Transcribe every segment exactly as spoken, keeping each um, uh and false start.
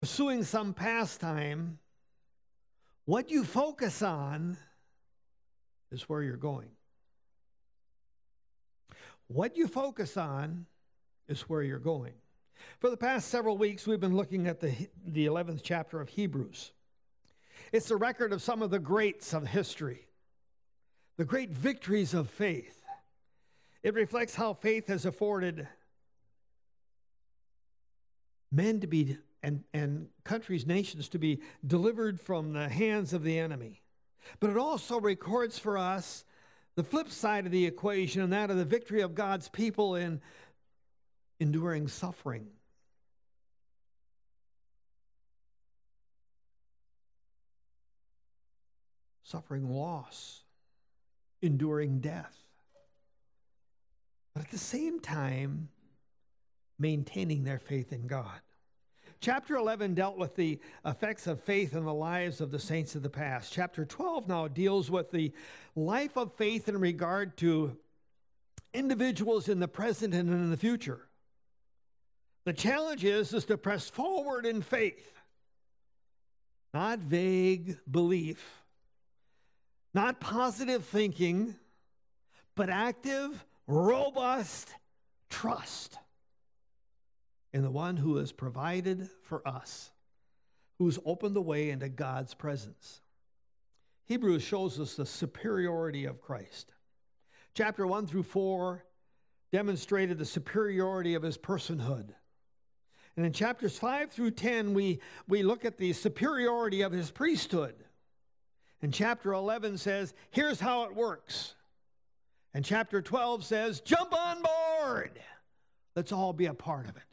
pursuing some pastime, what you focus on is where you're going. What you focus on is where you're going. For the past several weeks, we've been looking at the, the eleventh chapter of Hebrews. It's a record of some of the greats of history, the great victories of faith. It reflects how faith has afforded men to be, and, and countries, nations to be delivered from the hands of the enemy. But it also records for us the flip side of the equation, and that of the victory of God's people in enduring suffering. Suffering loss, enduring death. But at the same time, maintaining their faith in God. Chapter eleven dealt with the effects of faith in the lives of the saints of the past. Chapter twelve now deals with the life of faith in regard to individuals in the present and in the future. The challenge is, is to press forward in faith, not vague belief, not positive thinking, but active, robust trust in the one who has provided for us, who's opened the way into God's presence. Hebrews shows us the superiority of Christ. Chapter one through four demonstrated the superiority of his personhood. And in chapters five through ten, we, we look at the superiority of his priesthood. And chapter eleven says, here's how it works. And chapter twelve says, jump on board. Let's all be a part of it.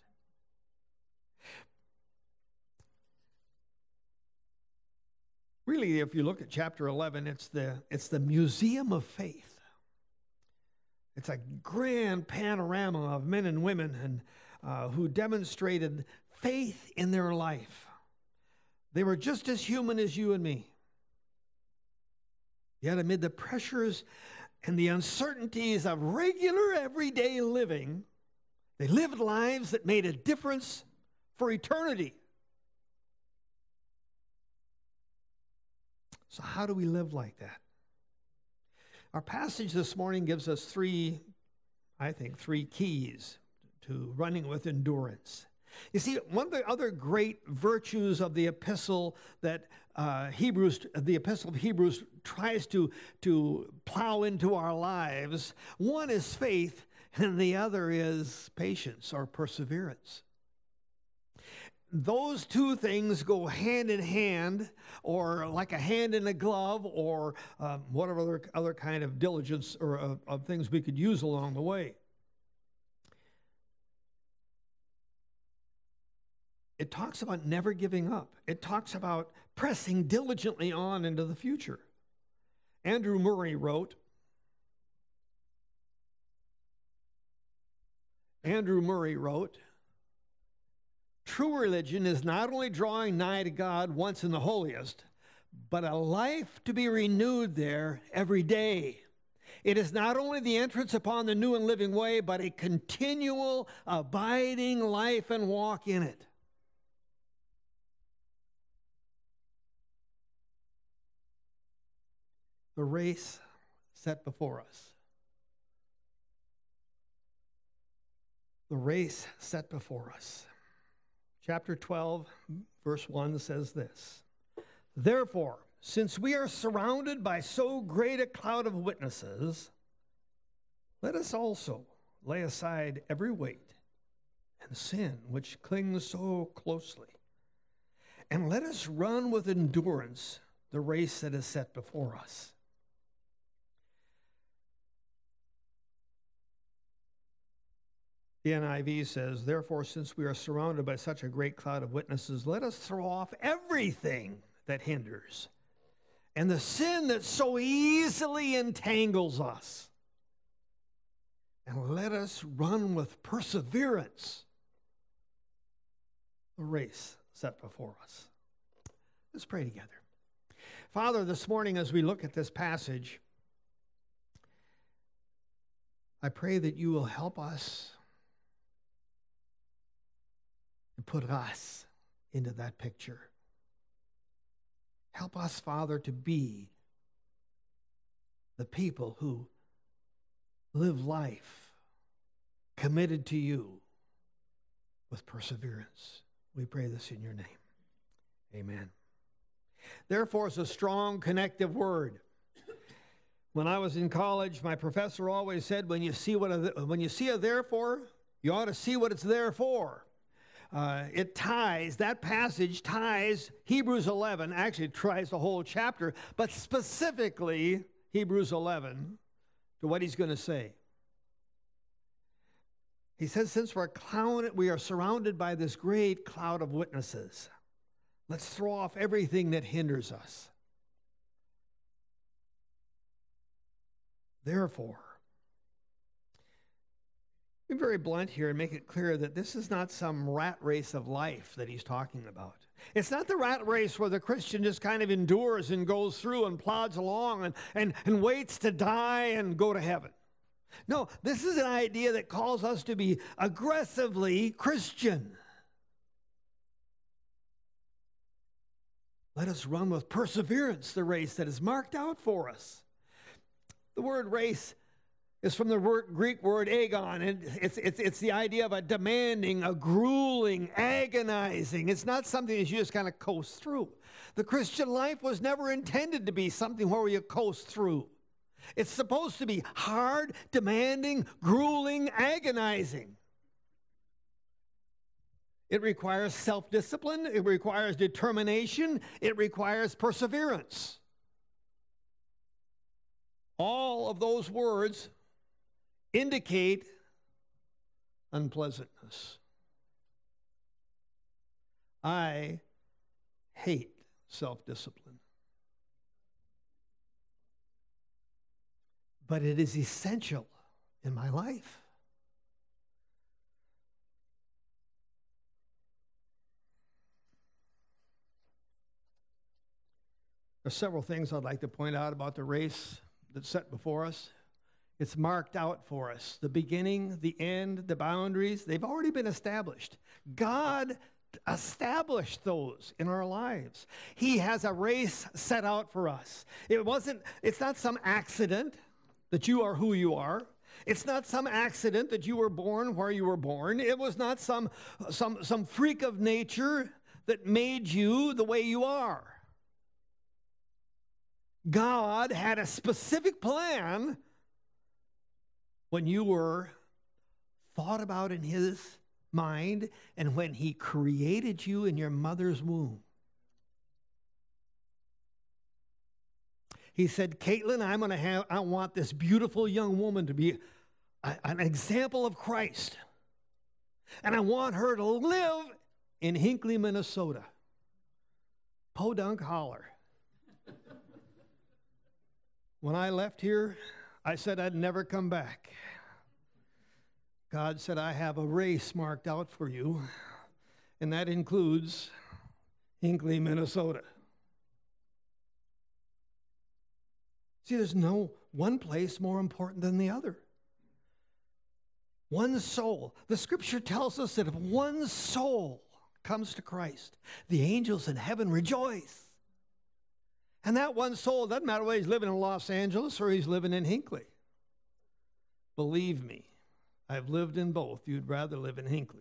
Really, if you look at chapter eleven, it's the, it's the museum of faith. It's a grand panorama of men and women and, uh, who demonstrated faith in their life. They were just as human as you and me. Yet amid the pressures and the uncertainties of regular everyday living, they lived lives that made a difference for eternity. So how do we live like that? Our passage this morning gives us three, I think, three keys to running with endurance. You see, one of the other great virtues of the epistle that uh, Hebrews, the epistle of Hebrews tries to, to plow into our lives, one is faith and the other is patience or perseverance. Those two things go hand in hand, or like a hand in a glove, or um, whatever other, other kind of diligence or of, of things we could use along the way. It talks about never giving up. It talks about pressing diligently on into the future. Andrew Murray wrote, Andrew Murray wrote, true religion is not only drawing nigh to God once in the holiest, but a life to be renewed there every day. It is not only the entrance upon the new and living way, but a continual abiding life and walk in it. The race set before us. The race set before us. Chapter twelve, verse one says this, therefore, since we are surrounded by so great a cloud of witnesses, let us also lay aside every weight and sin which clings so closely, and let us run with endurance the race that is set before us. The N I V says, therefore, since we are surrounded by such a great cloud of witnesses, let us throw off everything that hinders and the sin that so easily entangles us. And let us run with perseverance the race set before us. Let's pray together. Father, this morning as we look at this passage, I pray that you will help us and put us into that picture. Help us, Father, to be the people who live life committed to you with perseverance. We pray this in your name. Amen. Therefore is a strong connective word. When I was in college, my professor always said, when you see what a, when you see a therefore, you ought to see what it's there for. Uh, it ties, that passage ties Hebrews eleven, actually it ties the whole chapter, but specifically Hebrews eleven to what he's going to say. He says, since we're cloud, we are surrounded by this great cloud of witnesses, let's throw off everything that hinders us. Therefore, be very blunt here and make it clear that this is not some rat race of life that he's talking about. It's not the rat race where the Christian just kind of endures and goes through and plods along and, and, and waits to die and go to heaven. No, this is an idea that calls us to be aggressively Christian. Let us run with perseverance the race that is marked out for us. The word race is from the word, Greek word agon, and it's, it's, it's the idea of a demanding, a grueling, agonizing. It's not something that you just kind of coast through. The Christian life was never intended to be something where you coast through. It's supposed to be hard, demanding, grueling, agonizing. It requires self-discipline. It requires determination. It requires perseverance. All of those words indicate unpleasantness. I hate self-discipline. But it is essential in my life. There's several things I'd like to point out about the race that's set before us. It's marked out for us. The beginning, the end, the boundaries, they've already been established. God established those in our lives. He has a race set out for us. It wasn't, it's not some accident that you are who you are. It's not some accident that you were born where you were born. It was not some, some, some freak of nature that made you the way you are. God had a specific plan when you were thought about in his mind and when he created you in your mother's womb. He said, Caitlin, I'm going to have, I want this beautiful young woman to be a, an example of Christ. And I want her to live in Hinckley, Minnesota. Podunk Holler. When I left here, I said I'd never come back. God said, I have a race marked out for you, and that includes Hinckley, Minnesota. See, there's no one place more important than the other. One soul. The scripture tells us that if one soul comes to Christ, the angels in heaven rejoice. And that one soul, doesn't matter whether he's living in Los Angeles or he's living in Hinckley. Believe me, I've lived in both. You'd rather live in Hinckley.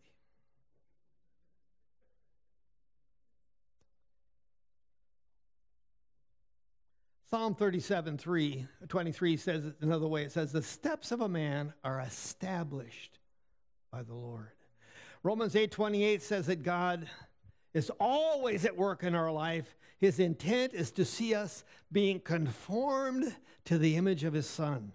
Psalm thirty-seven, three, twenty-three says it another way. It says, the steps of a man are established by the Lord. Romans eight twenty-eight says that God is always at work in our life. His intent is to see us being conformed to the image of his Son.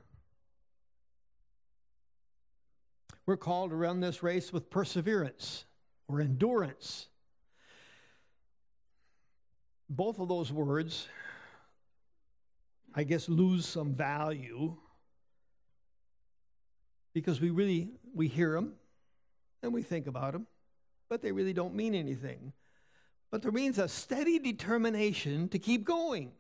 We're called to run this race with perseverance or endurance. Both of those words, I guess, lose some value because we really, we hear them and we think about them, but they really don't mean anything. But there means a steady determination to keep going.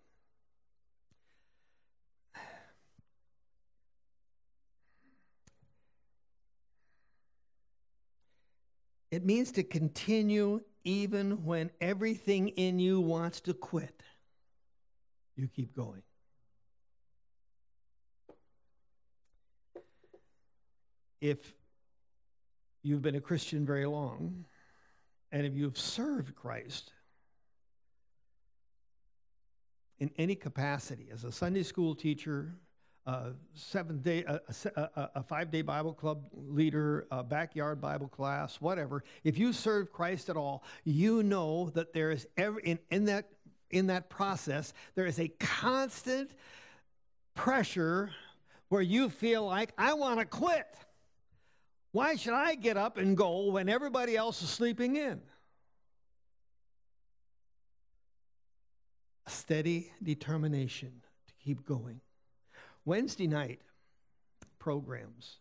It It means to continue even when everything in you wants to quit. You keep going. If you've been a Christian very long, and if you've served Christ in any capacity, as a Sunday school teacher, a seventh day, a, a, a five-day Bible club leader, a backyard Bible class, whatever, if you serve Christ at all, you know that there is every in, in that in that process, there is a constant pressure where you feel like, I want to quit. Why should I get up and go when everybody else is sleeping in? A steady determination to keep going. Wednesday night programs.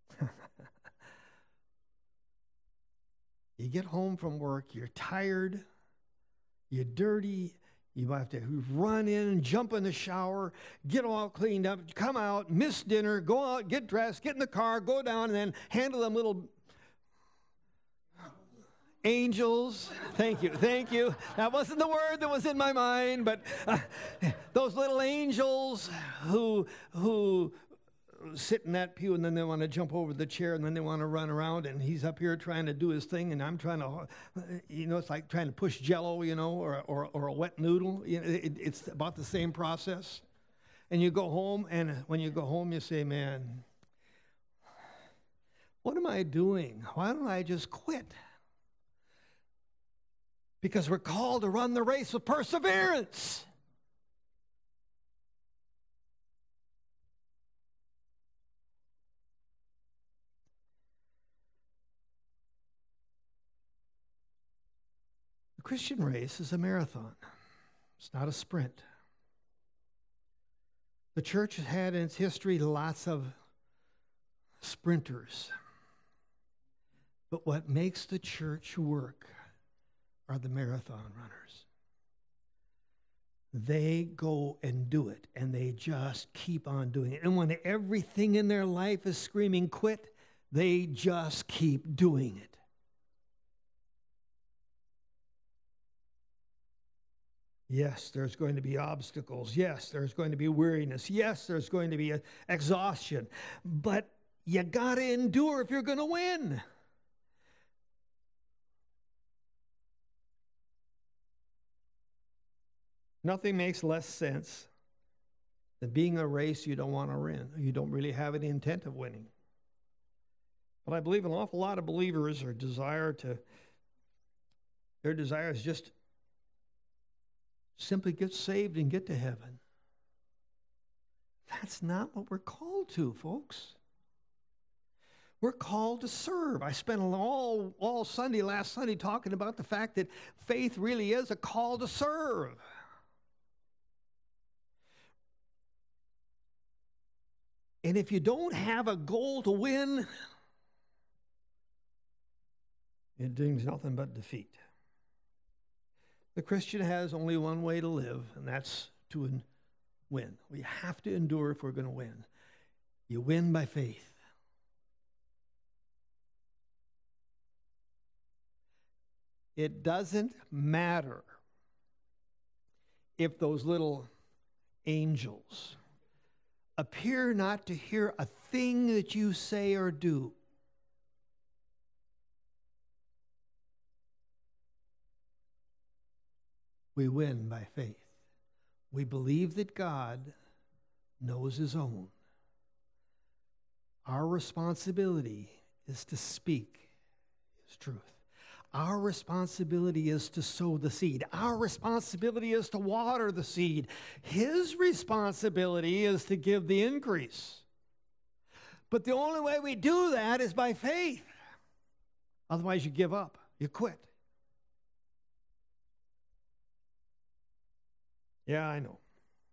You get home from work, you're tired, you're dirty, you have to run in, jump in the shower, get all cleaned up, come out, miss dinner, go out, get dressed, get in the car, go down, and then handle them little angels. Thank you, thank you. That wasn't the word that was in my mind, but uh, those little angels who who sit in that pew, and then they want to jump over the chair, and then they want to run around, and he's up here trying to do his thing, and I'm trying to, you know, it's like trying to push Jell-O, you know, or or, or a wet noodle. You know, it, it's about the same process. And you go home, and when you go home, you say, man, what am I doing? Why don't I just quit? Because we're called to run the race with perseverance. The Christian race is a marathon. It's not a sprint. The church has had in its history lots of sprinters. But what makes the church work are the marathon runners. They go and do it, and they just keep on doing it. And when everything in their life is screaming quit, they just keep doing it. Yes, there's going to be obstacles. Yes, there's going to be weariness. Yes, there's going to be exhaustion. But you got to endure if you're going to win. Nothing makes less sense than being a race you don't want to win. You don't really have any intent of winning. But I believe an awful lot of believers are desire to, their desire is just simply get saved and get to heaven. That's not what we're called to, folks. We're called to serve. I spent all, all Sunday, last Sunday, talking about the fact that faith really is a call to serve. And if you don't have a goal to win, it brings nothing but defeat. The Christian has only one way to live, and that's to win. We have to endure if we're going to win. You win by faith. It doesn't matter if those little angels appear not to hear a thing that you say or do. We win by faith. We believe that God knows his own. Our responsibility is to speak his truth. Our responsibility is to sow the seed. Our responsibility is to water the seed. His responsibility is to give the increase. But the only way we do that is by faith. Otherwise, you give up. You quit. Yeah, I know.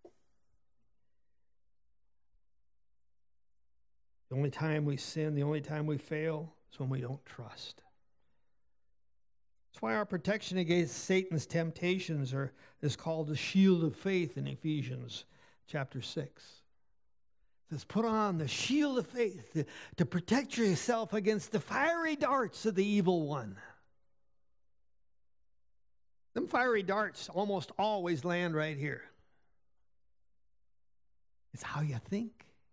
The only time we sin, the only time we fail is when we don't trust. That's why our protection against Satan's temptations are, is called the shield of faith in Ephesians chapter six. It says, put on the shield of faith to, to protect yourself against the fiery darts of the evil one. Them fiery darts almost always land right here. It's how you think.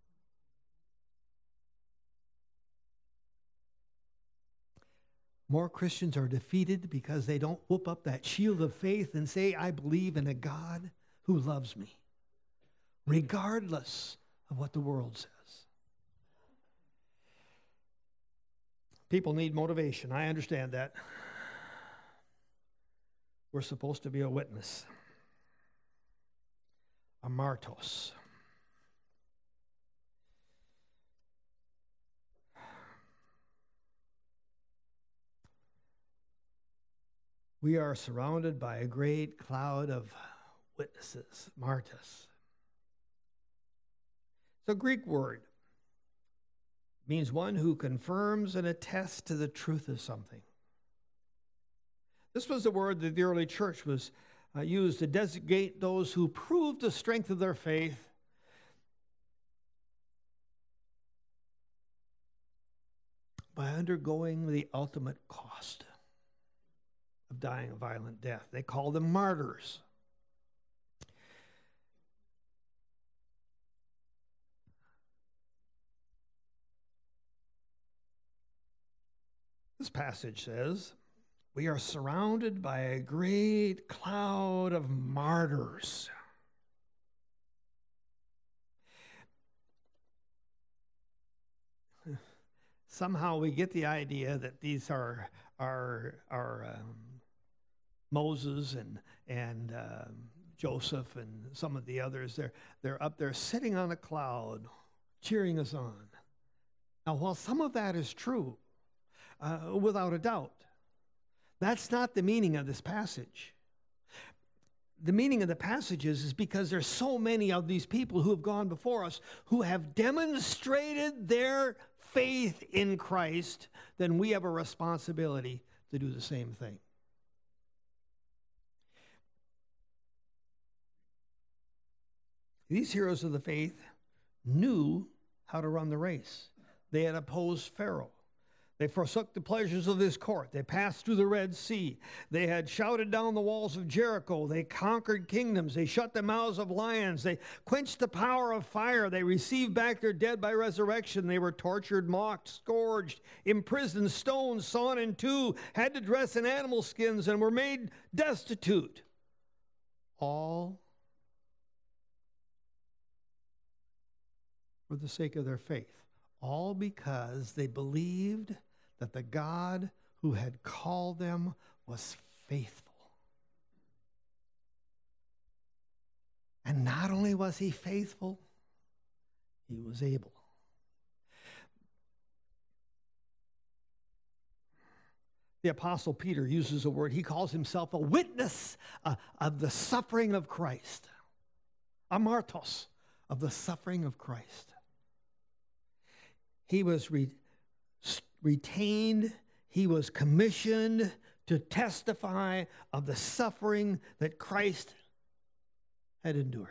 More Christians are defeated because they don't whoop up that shield of faith and say, I believe in a God who loves me, regardless of what the world says. People need motivation. I understand that. We're supposed to be a witness, a martos. We are surrounded by a great cloud of witnesses, martyrs. It's a Greek word. It means one who confirms and attests to the truth of something. This was the word that the early church was uh, used to designate those who proved the strength of their faith by undergoing the ultimate cost of dying a violent death. They called them martyrs. This passage says, we are surrounded by a great cloud of martyrs. Somehow we get the idea that these are, are, are um, Moses and, and um, Joseph and some of the others. They're, they're up there sitting on a cloud, cheering us on. Now, while some of that is true, uh, without a doubt, that's not the meaning of this passage. The meaning of the passage is, is because there's so many of these people who have gone before us who have demonstrated their faith in Christ, then we have a responsibility to do the same thing. These heroes of the faith knew how to run the race. They had opposed Pharaoh. They forsook the pleasures of this court. They passed through the Red Sea. They had shouted down the walls of Jericho. They conquered kingdoms. They shut the mouths of lions. They quenched the power of fire. They received back their dead by resurrection. They were tortured, mocked, scourged, imprisoned, stoned, sawn in two, had to dress in animal skins, and were made destitute. All for the sake of their faith. All because they believed that the God who had called them was faithful. And not only was he faithful, he was able. The Apostle Peter uses a word. He calls himself a witness uh, of the suffering of Christ. A martos of the suffering of Christ. He was re- retained, he was commissioned to testify of the suffering that Christ had endured.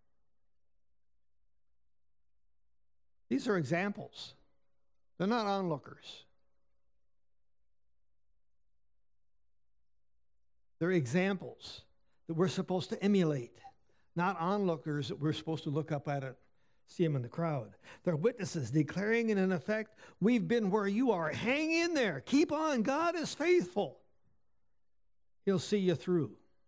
These are examples. They're not onlookers. They're examples that we're supposed to emulate, not onlookers that we're supposed to look up at it. See them in the crowd. They're witnesses declaring in effect, we've been where you are. Hang in there. Keep on. God is faithful. He'll see you through.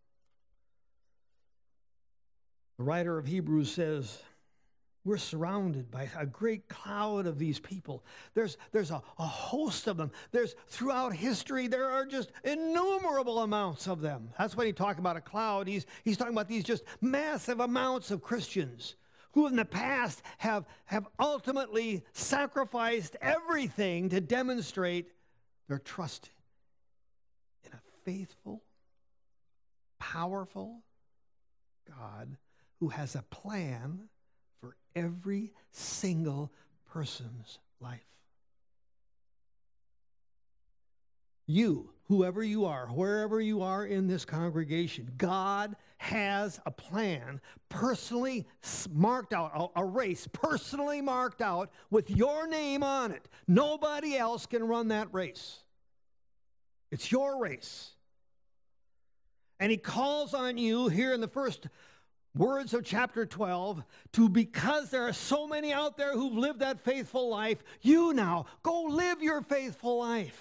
The writer of Hebrews says, we're surrounded by a great cloud of these people. There's, there's a, a host of them. There's throughout history, there are just innumerable amounts of them. That's when he talks about a cloud. He's, he's talking about these just massive amounts of Christians who in the past have, have ultimately sacrificed everything to demonstrate their trust in a faithful, powerful God who has a plan for every single person's life. You, whoever you are, wherever you are in this congregation, God has a plan personally marked out, a race personally marked out with your name on it. Nobody else can run that race. It's your race. And he calls on you here in the first words of chapter twelve to, because there are so many out there who've lived that faithful life, you now go live your faithful life.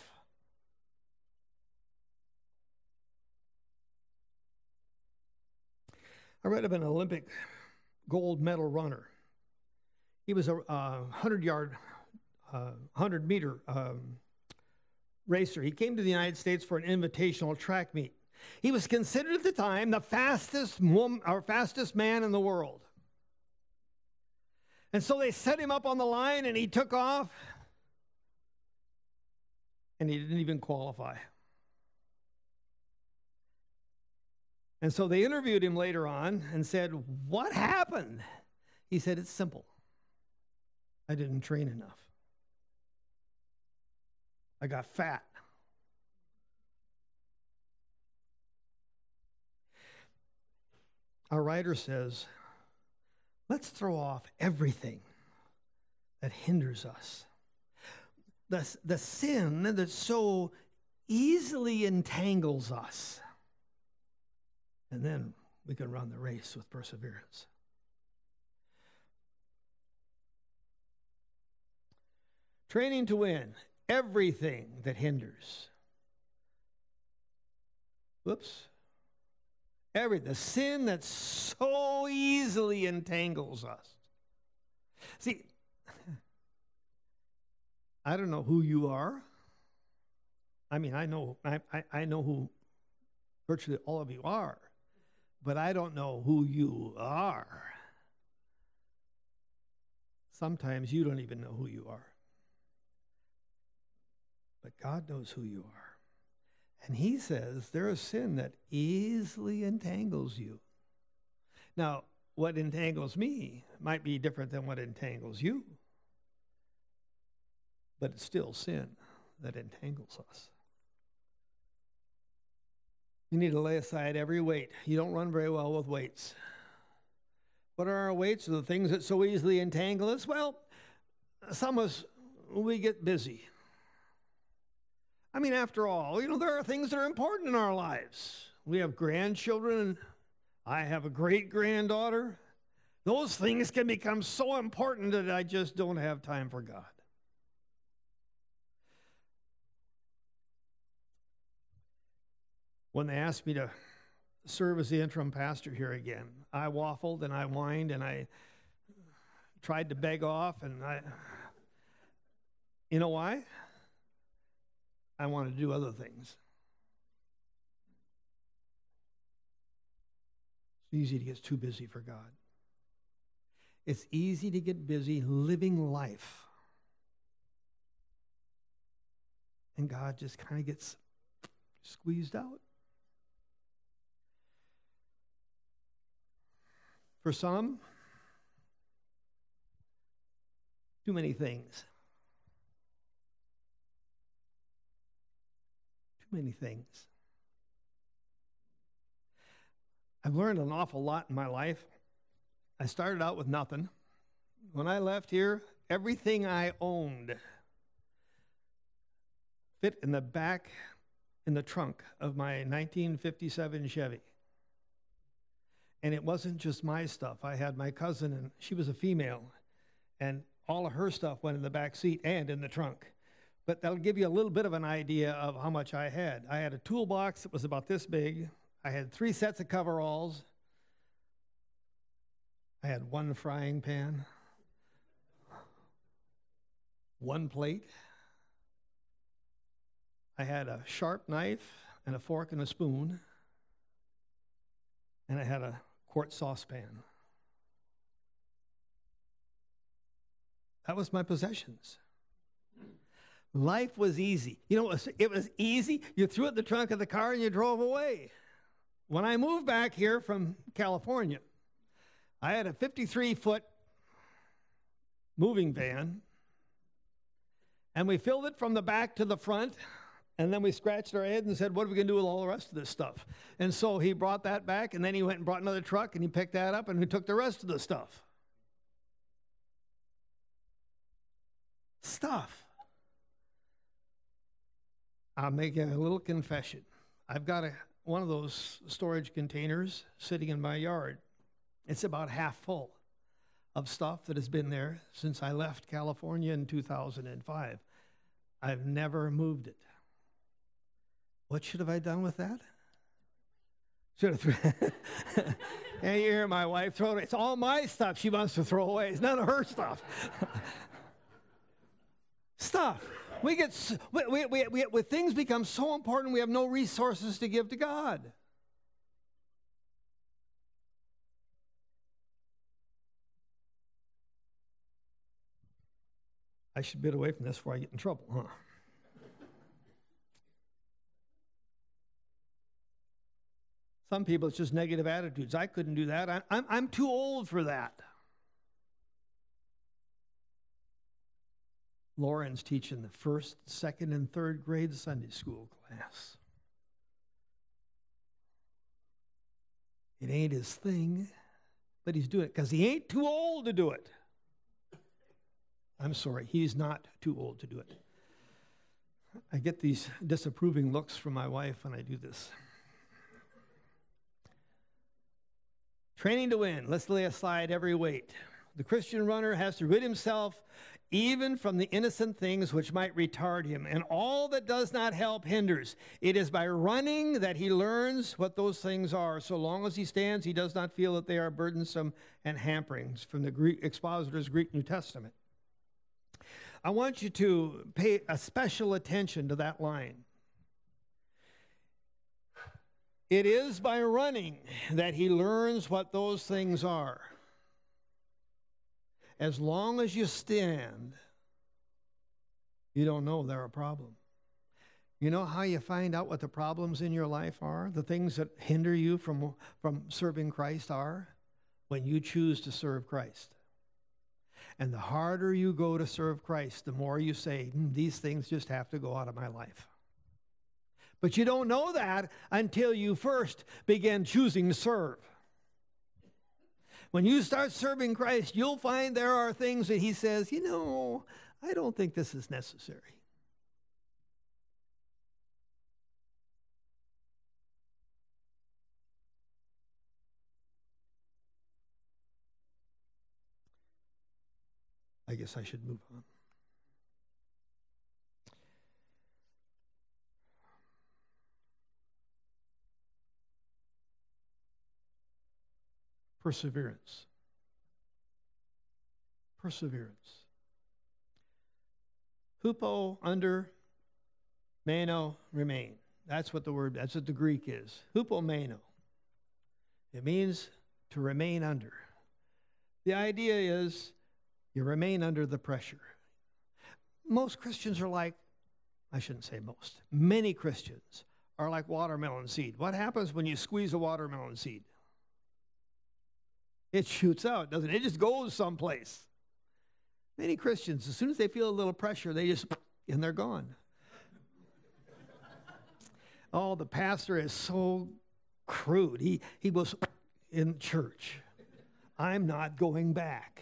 I read of an Olympic gold medal runner. He was a hundred-yard, uh, hundred-meter um, racer. He came to the United States for an invitational track meet. He was considered at the time the fastest woman, or fastest man in the world. And so they set him up on the line, and he took off, and he didn't even qualify. And so they interviewed him later on and said, "What happened?" He said, "It's simple. I didn't train enough. I got fat." Our writer says, let's throw off everything that hinders us. The, the sin that so easily entangles us. And then we can run the race with perseverance. Training to win, everything that hinders. Whoops. Every, the sin that so easily entangles us. See, I don't know who you are. I mean, I know I, I, I know who virtually all of you are, but I don't know who you are. Sometimes you don't even know who you are. But God knows who you are. And he says there is sin that easily entangles you. Now, what entangles me might be different than what entangles you. But it's still sin that entangles us. You need to lay aside every weight. You don't run very well with weights. What are our weights? The things that so easily entangle us? Well, some of us, we get busy. I mean, after all, you know, there are things that are important in our lives. We have grandchildren, and I have a great-granddaughter. Those things can become so important that I just don't have time for God. When they asked me to serve as the interim pastor here again, I waffled and I whined and I tried to beg off, and I, you know why? I wanted to do other things. It's easy to get too busy for God. It's easy to get busy living life. And God just kind of gets squeezed out. For some, too many things. Too many things. I've learned an awful lot in my life. I started out with nothing. When I left here, everything I owned fit in the back, in the trunk of my nineteen fifty-seven Chevy. And it wasn't just my stuff. I had my cousin, and she was a female, and all of her stuff went in the back seat and in the trunk. But that'll give you a little bit of an idea of how much I had. I had a toolbox that was about this big. I had three sets of coveralls. I had one frying pan, one plate. I had a sharp knife and a fork and a spoon, and I had a quart saucepan. That was my possessions. Life was easy. You know, it was, it was easy. You threw it in the trunk of the car and you drove away. When I moved back here from California, I had a fifty-three foot moving van, and we filled it from the back to the front. And then we scratched our head and said, what are we going to do with all the rest of this stuff? And so he brought that back, and then he went and brought another truck, and he picked that up, and we took the rest of the stuff. Stuff. I'll make a little confession. I've got a one of those storage containers sitting in my yard. It's about half full of stuff that has been there since I left California in two thousand five. I've never moved it. What should have I done with that? Should have thrown. And you hear my wife throw it away. It's all my stuff she wants to throw away. It's none of her stuff. Stuff. We get we, we, we, we, things become so important, we have no resources to give to God. I should get away from this before I get in trouble, huh? Some people, it's just negative attitudes. I couldn't do that. I, I'm, I'm too old for that. Lauren's teaching the first, second, and third grade Sunday school class. It ain't his thing, but he's doing it because he ain't too old to do it. I'm sorry, he's not too old to do it. I get these disapproving looks from my wife when I do this. Training to win. Let's lay aside every weight. The Christian runner has to rid himself even from the innocent things which might retard him, and all that does not help hinders. It is by running that he learns what those things are. So long as he stands, he does not feel that they are burdensome and hamperings, from the Greek expositor's Greek New Testament. I want you to pay a special attention to that line. It is by running that he learns what those things are. As long as you stand, you don't know they're a problem. You know how you find out what the problems in your life are? The things that hinder you from, from serving Christ are? When you choose to serve Christ. And the harder you go to serve Christ, the more you say, mm, these things just have to go out of my life. But you don't know that until you first begin choosing to serve. When you start serving Christ, you'll find there are things that he says, you know, I don't think this is necessary. I guess I should move on. Perseverance. Perseverance. Hupo, under, meno, remain. That's what the word, that's what the Greek is. Hupomeno. It means to remain under. The idea is you remain under the pressure. Most Christians are like, I shouldn't say most, many Christians are like watermelon seed. What happens when you squeeze a watermelon seed? It shoots out, doesn't it? It just goes someplace. Many Christians, as soon as they feel a little pressure, they just, and they're gone. Oh, the pastor is so crude. He, he was in church. I'm not going back.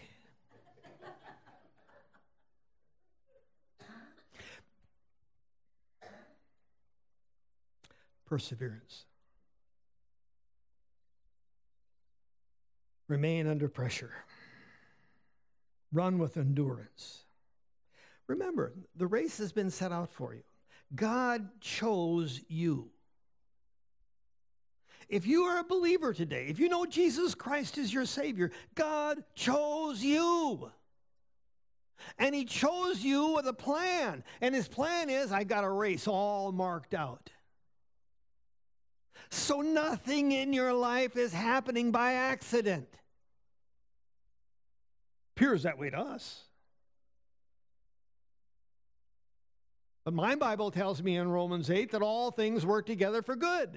Perseverance. Remain under pressure. Run with endurance. Remember, the race has been set out for you. God chose you. If you are a believer today, if you know Jesus Christ is your Savior, God chose you. And he chose you with a plan. And his plan is, I got a race all marked out. So nothing in your life is happening by accident. Appears that way to us. But my Bible tells me in Romans eight that all things work together for good.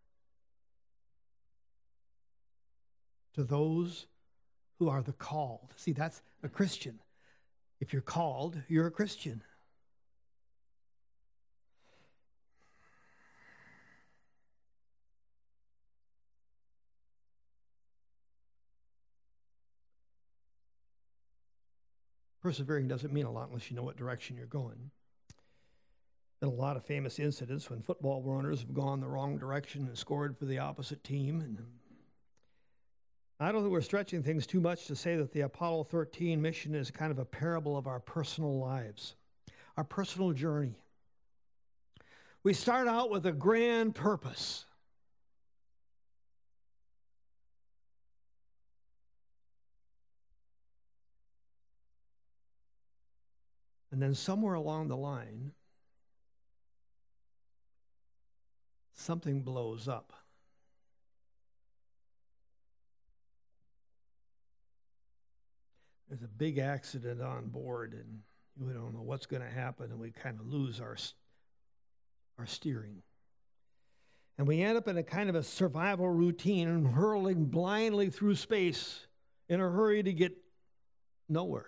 To those who are the called. See, that's a Christian. If you're called, you're a Christian. Persevering doesn't mean a lot unless you know what direction you're going. Been a lot of famous incidents when football runners have gone the wrong direction and scored for the opposite team. And I don't think we're stretching things too much to say that the Apollo thirteen mission is kind of a parable of our personal lives, our personal journey. We start out with a grand purpose. And then somewhere along the line, something blows up. There's a big accident on board, and we don't know what's going to happen, and we kind of lose our, our steering. And we end up in a kind of a survival routine and hurling blindly through space in a hurry to get nowhere.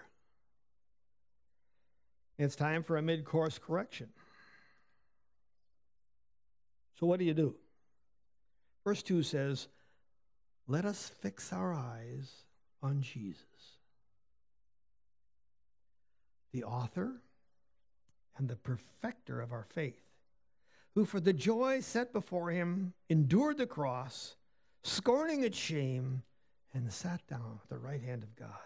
It's time for a mid-course correction. So what do you do? Verse two says, let us fix our eyes on Jesus, the author and the perfecter of our faith, who for the joy set before him endured the cross, scorning its shame, and sat down at the right hand of God.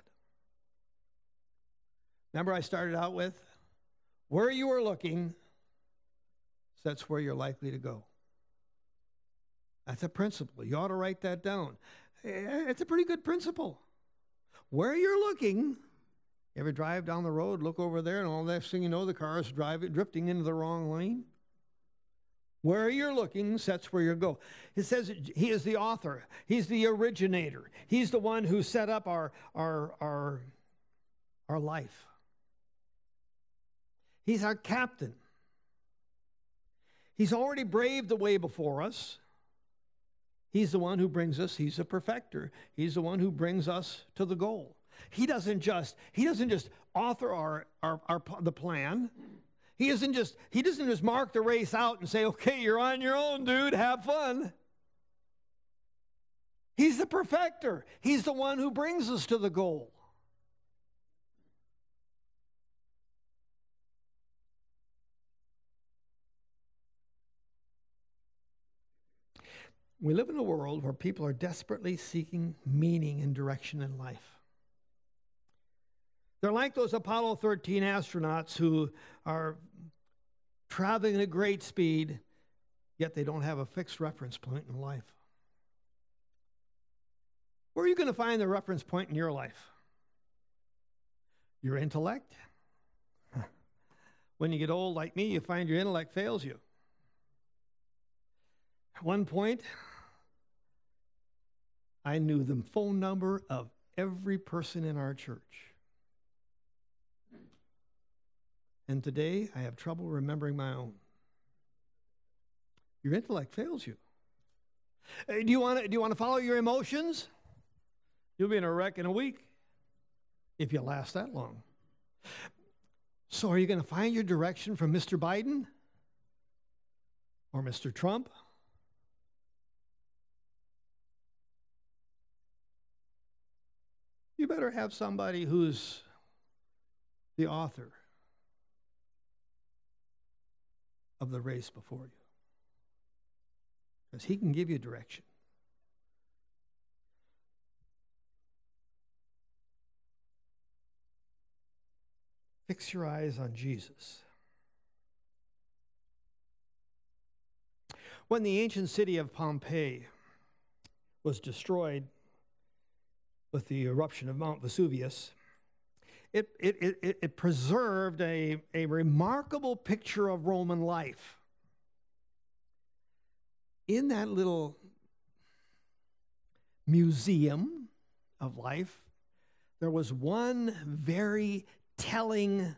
Remember I started out with, where you are looking, that's where you're likely to go. That's a principle. You ought to write that down. It's a pretty good principle. Where you're looking, you ever drive down the road, look over there, and all the next thing you know, the car is driving, drifting into the wrong lane? Where you're looking, that's where you go. It says he is the author. He's the originator. He's the one who set up our, our, our, our life. He's our captain. He's already braved the way before us. He's the one who brings us, he's a perfecter. He's the one who brings us to the goal. He doesn't just, he doesn't just author our, our, our the plan. He isn't just, he doesn't just mark the race out and say, okay, you're on your own, dude, have fun. He's the perfecter. He's the one who brings us to the goal. We live in a world where people are desperately seeking meaning and direction in life. They're like those Apollo thirteen astronauts who are traveling at great speed, yet they don't have a fixed reference point in life. Where are you going to find the reference point in your life? Your intellect? When you get old like me, you find your intellect fails you. At one point, I knew the phone number of every person in our church. And today, I have trouble remembering my own. Your intellect fails you. Uh, do you want to, do you want to follow your emotions? You'll be in a wreck in a week if you last that long. So are you going to find your direction from Mister Biden or Mister Trump? You better have somebody who's the author of the race before you, because he can give you direction. Fix your eyes on Jesus. When the ancient city of Pompeii was destroyed with the eruption of Mount Vesuvius, it, it, it, it preserved a, a remarkable picture of Roman life. In that little museum of life, there was one very telling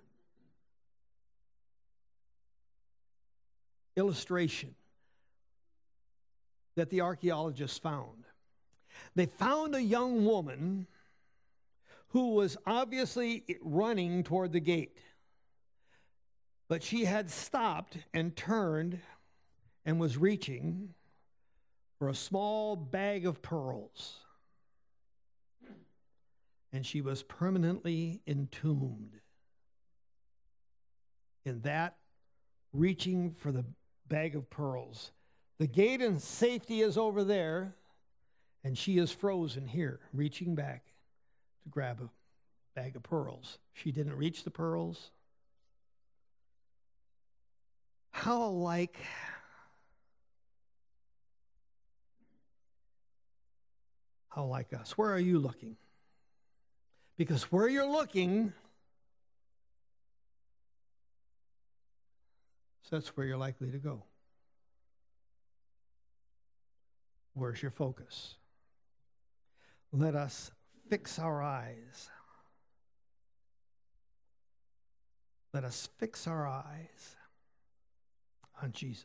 illustration that the archaeologists found. They found a young woman who was obviously running toward the gate, but she had stopped and turned and was reaching for a small bag of pearls. And she was permanently entombed in that reaching for the bag of pearls. The gate and safety is over there, and she is frozen here, reaching back to grab a bag of pearls. She didn't reach the pearls. How like how like us? Where are you looking? Because where you're looking, so that's where you're likely to go. Where's your focus? Let us fix our eyes. Let us fix our eyes on Jesus.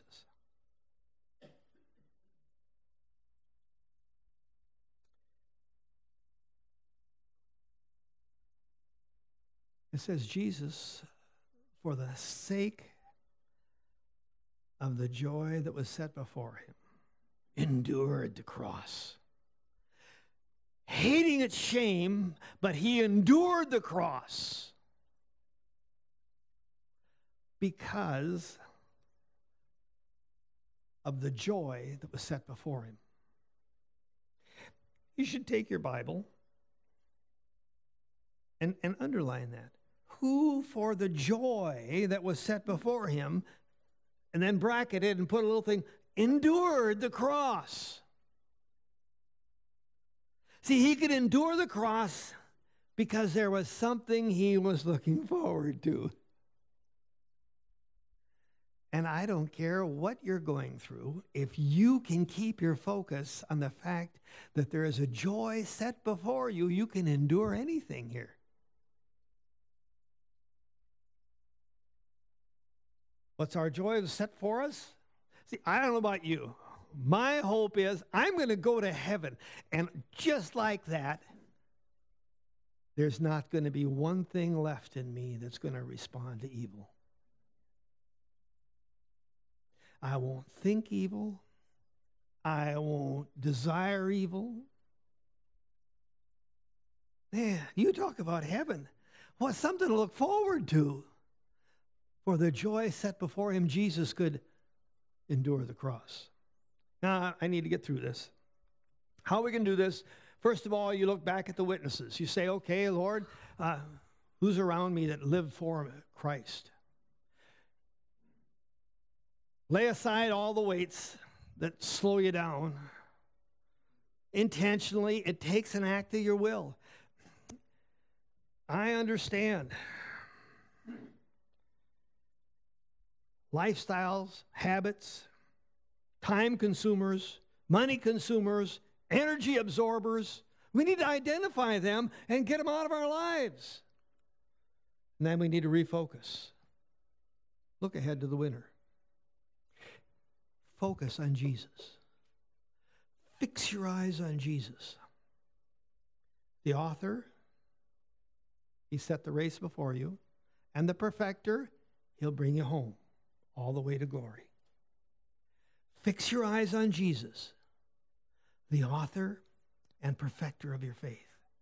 It says Jesus, for the sake of the joy that was set before him, endured the cross. Hating its shame, but he endured the cross because of the joy that was set before him. You should take your Bible and, and underline that. Who for the joy that was set before him, and then bracket it and put a little thing, endured the cross. See, he could endure the cross because there was something he was looking forward to. And I don't care what you're going through, if you can keep your focus on the fact that there is a joy set before you, you can endure anything here. What's our joy set for us? See, I don't know about you. My hope is I'm going to go to heaven. And just like that, there's not going to be one thing left in me that's going to respond to evil. I won't think evil. I won't desire evil. Man, you talk about heaven. Well, something to look forward to. For the joy set before him, Jesus could endure the cross. Now, I need to get through this. How are we going to do this? First of all, you look back at the witnesses. You say, okay, Lord, uh, who's around me that lived for Christ? Lay aside all the weights that slow you down. Intentionally, it takes an act of your will. I understand. Lifestyles, habits, time consumers, money consumers, energy absorbers. We need to identify them and get them out of our lives. And then we need to refocus. Look ahead to the winter. Focus on Jesus. Fix your eyes on Jesus. The author, he set the race before you, and the perfecter, he'll bring you home all the way to glory. Fix your eyes on Jesus, the author and perfecter of your faith.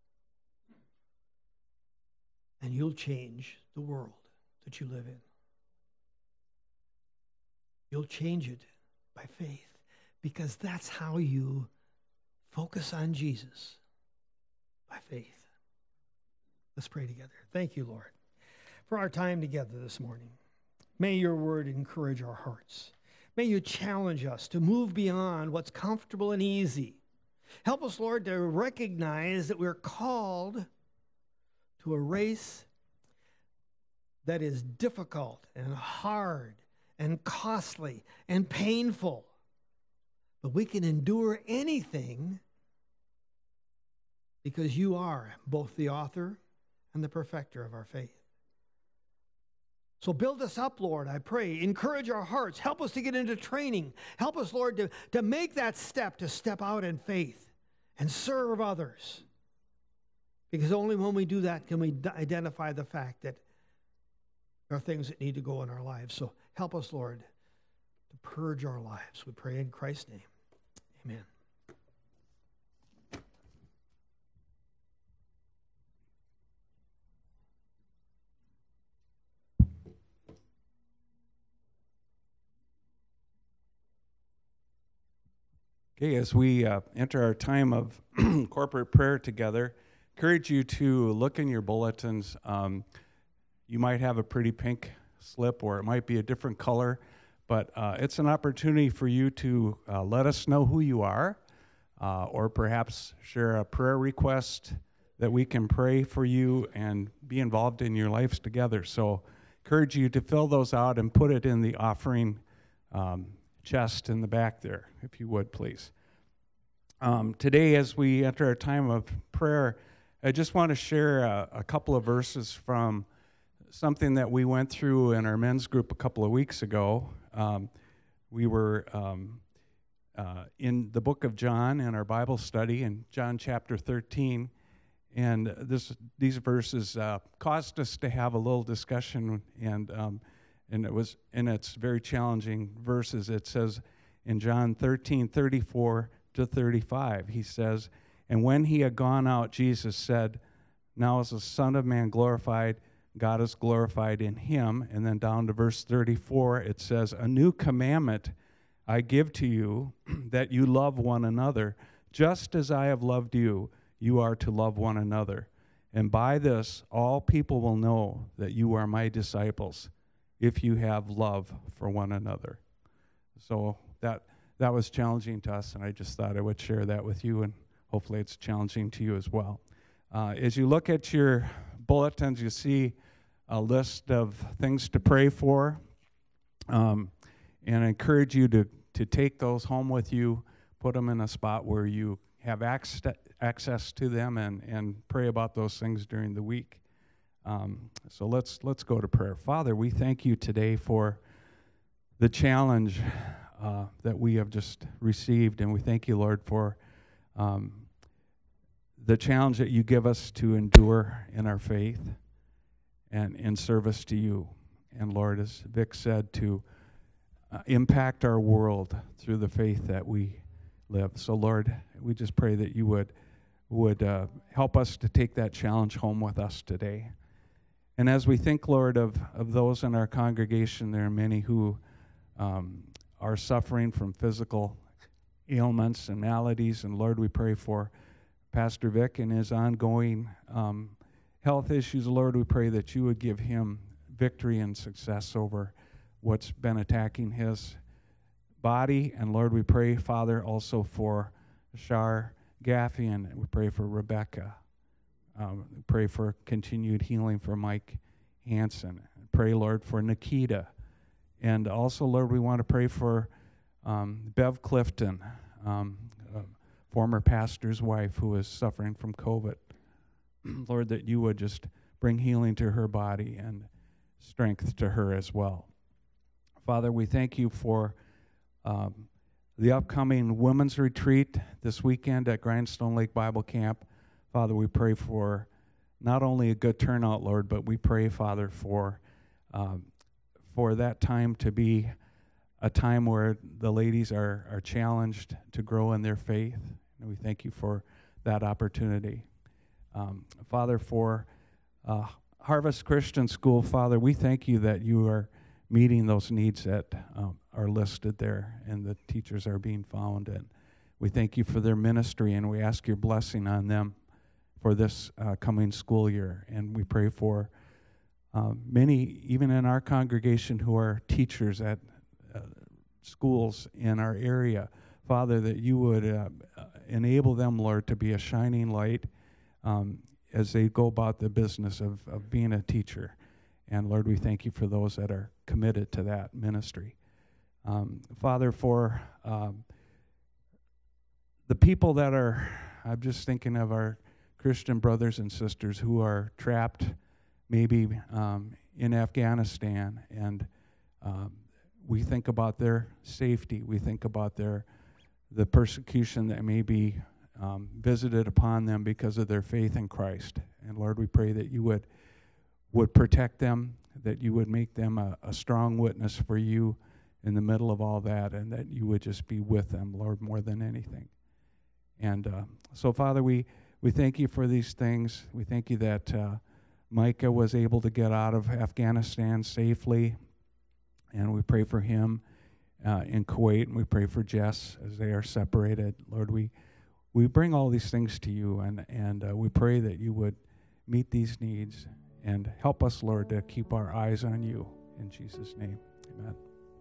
And you'll change the world that you live in. You'll change it by faith, because that's how you focus on Jesus, by faith. Let's pray together. Thank you, Lord, for our time together this morning. May your word encourage our hearts. May you challenge us to move beyond what's comfortable and easy. Help us, Lord, to recognize that we're called to a race that is difficult and hard and costly and painful. But we can endure anything because you are both the author and the perfecter of our faith. So build us up, Lord, I pray. Encourage our hearts. Help us to get into training. Help us, Lord, to, to make that step, to step out in faith and serve others. Because only when we do that can we d- identify the fact that there are things that need to go in our lives. So help us, Lord, to purge our lives. We pray in Christ's name. Amen. Okay, as we uh, enter our time of corporate prayer together, encourage you to look in your bulletins. Um, you might have a pretty pink slip, or it might be a different color, but uh, it's an opportunity for you to uh, let us know who you are, uh, or perhaps share a prayer request that we can pray for you and be involved in your lives together. So encourage you to fill those out and put it in the offering um, chest in the back there, if you would, please. Um, today, as we enter our time of prayer, I just want to share a, a couple of verses from something that we went through in our men's group a couple of weeks ago. Um, we were um, uh, in the book of John in our Bible study in John chapter thirteen, and this these verses uh, caused us to have a little discussion, and um, and it was and it's very challenging verses. It says in John thirteen thirty-four to thirty-five, he says, "And when he had gone out, Jesus said, 'Now is the Son of Man glorified, God is glorified in him.'" And then down to verse thirty-four, it says, "A new commandment I give to you, that you love one another. Just as I have loved you, you are to love one another. And by this, all people will know that you are my disciples, if you have love for one another." So that that was challenging to us, and I just thought I would share that with you, and hopefully it's challenging to you as well. Uh, as you look at your bulletins, you see a list of things to pray for, um, and I encourage you to, to take those home with you, put them in a spot where you have access, access to them, and, and pray about those things during the week. Um, so let's let's go to prayer. Father, we thank you today for the challenge uh, that we have just received, and we thank you, Lord, for um, the challenge that you give us to endure in our faith and in service to you. And Lord, as Vic said, to uh, impact our world through the faith that we live. So Lord, we just pray that you would would uh, help us to take that challenge home with us today. And as we think, Lord, of, of those in our congregation, there are many who um, are suffering from physical ailments and maladies. And Lord, we pray for Pastor Vic and his ongoing um, health issues. Lord, we pray that you would give him victory and success over what's been attacking his body. And Lord, we pray, Father, also for Shar Gaffey, and we pray for Rebecca. Um, pray for continued healing for Mike Hansen. Pray, Lord, for Nikita. And also, Lord, we want to pray for um, Bev Clifton, um, a former pastor's wife who is suffering from COVID. Lord, that you would just bring healing to her body and strength to her as well. Father, we thank you for um, the upcoming women's retreat this weekend at Grindstone Lake Bible Camp. Father, we pray for not only a good turnout, Lord, but we pray, Father, for um, for that time to be a time where the ladies are, are challenged to grow in their faith. And we thank you for that opportunity. Um, Father, for uh, Harvest Christian School, Father, we thank you that you are meeting those needs that um, are listed there, and the teachers are being found. And we thank you for their ministry, and we ask your blessing on them for this uh, coming school year. And we pray for uh, many, even in our congregation, who are teachers at uh, schools in our area. Father, that you would uh, enable them, Lord, to be a shining light um, as they go about the business of, of being a teacher. And Lord, we thank you for those that are committed to that ministry. Um, Father, for um, the people that are, I'm just thinking of our Christian brothers and sisters who are trapped maybe um, in Afghanistan, and um, we think about their safety. We think about their the persecution that may be um, visited upon them because of their faith in Christ. And Lord, we pray that you would would protect them, that you would make them a, a strong witness for you in the middle of all that, and that you would just be with them, Lord, more than anything. And uh, so, Father, we, we thank you for these things. We thank you that uh, Micah was able to get out of Afghanistan safely, and we pray for him uh, in Kuwait, and we pray for Jess as they are separated. Lord, we we bring all these things to you, and, and uh, we pray that you would meet these needs and help us, Lord, to keep our eyes on you. In Jesus' name, amen.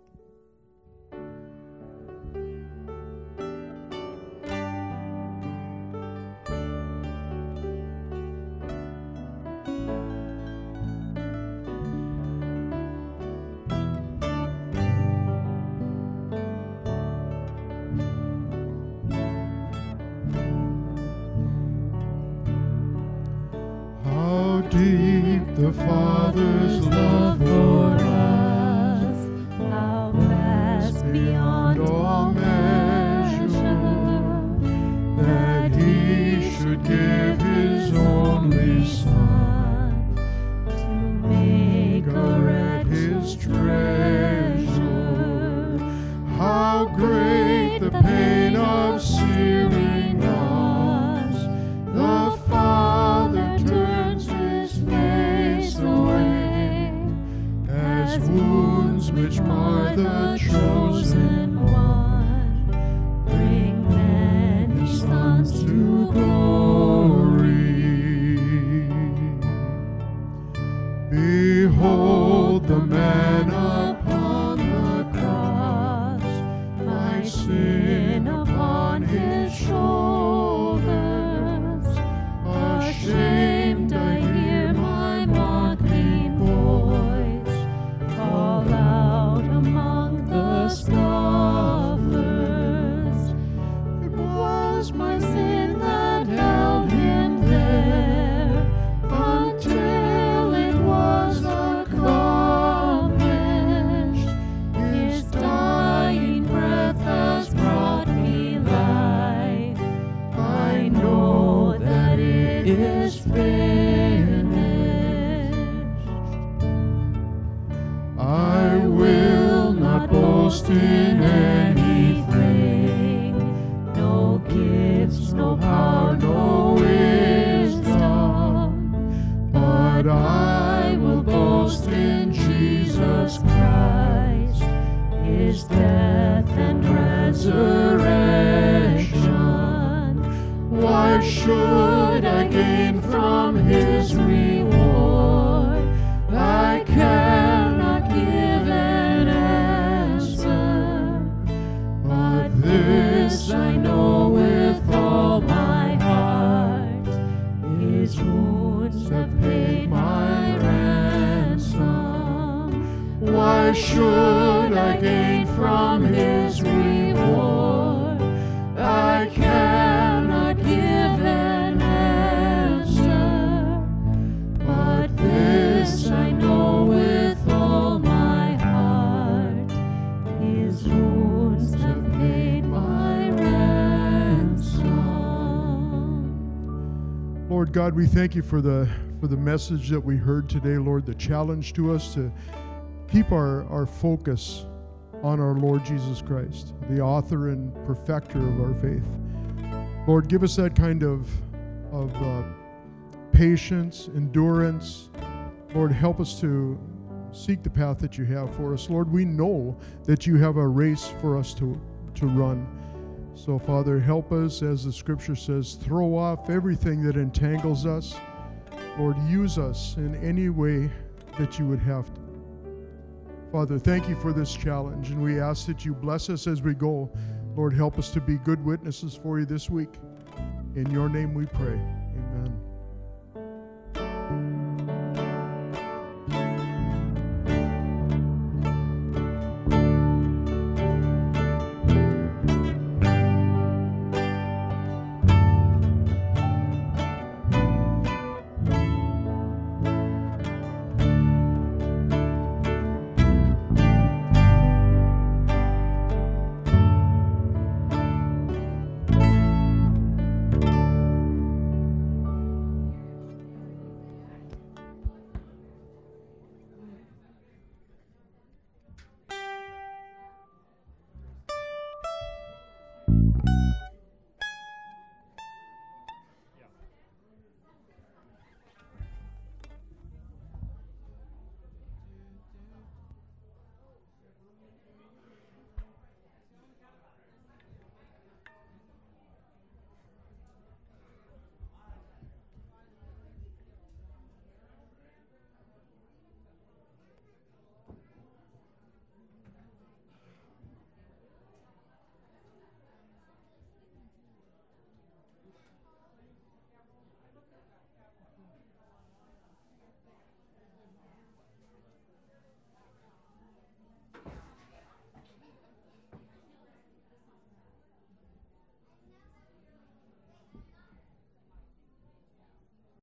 The Father's love for us, how vast beyond all measure, that He should give His only Son to make a wreck His treasure. How great the pain of searing us! The Father turns His face away, as wounds which mar the chosen one bring many sons to glory. Behold the man upon the cross, my sin upon His shoulders. Ashamed I hear my mocking voice call out among the scoffers. It was my sin that held Him there until it was accomplished. His dying breath has brought me life. I know that it is finished. I will not boast in anything, no gifts, no power, no wisdom, but I will boast in Jesus Christ, His death and resurrection. Why should I gain from His reward? I cannot give an answer, but this I know with all my heart: His wounds have paid my ransom. Why should I gain from His reward? I cannot give an answer, but this I know with all my heart: His wounds have paid my ransom. Lord God, we thank you for the for the message that we heard today, Lord, the challenge to us to keep our, our focus on our Lord Jesus Christ, the author and perfecter of our faith. Lord, give us that kind of, of uh, patience, endurance. Lord, help us to seek the path that you have for us. Lord, we know that you have a race for us to, to run. So, Father, help us, as the scripture says, throw off everything that entangles us. Lord, use us in any way that you would have to. Father, thank you for this challenge, and we ask that you bless us as we go. Lord, help us to be good witnesses for you this week. In your name we pray. Amen.